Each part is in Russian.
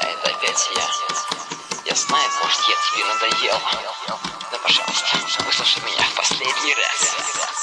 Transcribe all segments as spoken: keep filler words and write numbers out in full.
это опять я. Я знаю, может, я тебе надоел. Но, пожалуйста, выслушай меня в последний раз.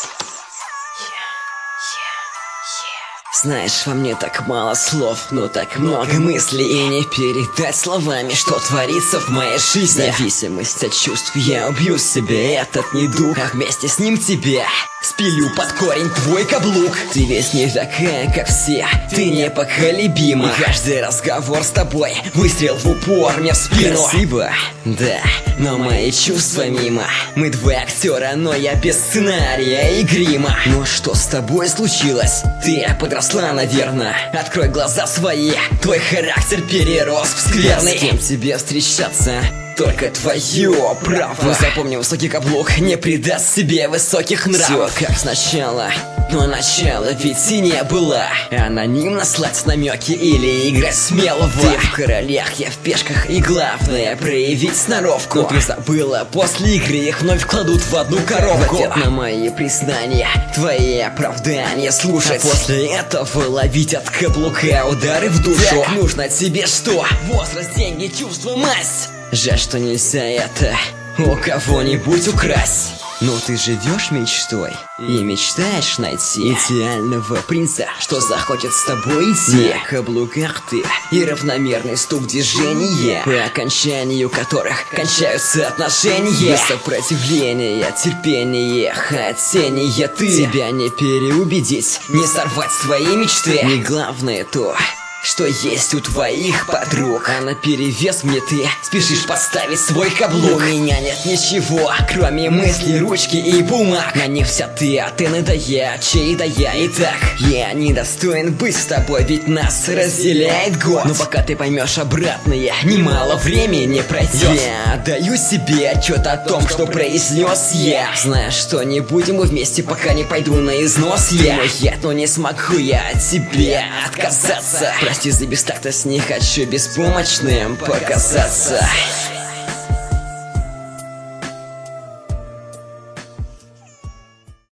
Знаешь, во мне так мало слов, но так много мыслей. И не передать словами, что творится в моей жизни. Зависимость от чувств, я убью себе этот недуг, а вместе с ним тебя спилю под корень твой каблук. Ты весь не такая, как все, ты непоколебима. И каждый разговор с тобой выстрел в упор мне в спину. Красиво, да, но мои чувства мимо. Мы два актера, но я без сценария и грима. Но что с тобой случилось? Ты подросла, наверное. Открой глаза свои, твой характер перерос в скверный. С кем тебе встречаться? Только твое право. Но запомни, высокий каблук не придаст себе высоких нравов. Все как сначала, но начала ведь и не было. Анонимно слать намеки или играть смелого. Ты в королях, я в пешках, и главное проявить сноровку. Но ты забыла, после игры их вновь кладут в одну коробку. В ответ на мои признания, твои оправдания слушать, а после этого ловить от каблука удары в душу. Так нужно тебе что? Возраст, деньги, чувства, масть. Жаль, что нельзя это у кого-нибудь украсть. Но ты живешь мечтой и мечтаешь найти идеального принца, что захочет с тобой идти. На каблуках ты и равномерный стук движения, по окончанию которых кончаются отношения. Без сопротивления, терпения, хотения ты. Тебя не переубедить, не сорвать свои мечты. И главное то, что есть у твоих подруг, а наперевес мне ты спешишь поставить свой каблук. У меня нет ничего, кроме мыслей, ручки и бумаг. На них вся ты, а ты надо я, чей да я. И так, я недостоин быть с тобой, ведь нас разделяет год. Но пока ты поймешь обратное, немало времени пройдет. Я отдаю себе отчет о том, что произнес я, зная, что не будем мы вместе, пока не пойду на износ я. Мой яд, но не смогу я от тебя отказаться. Прости за бестактность, не хочу беспомощным показаться.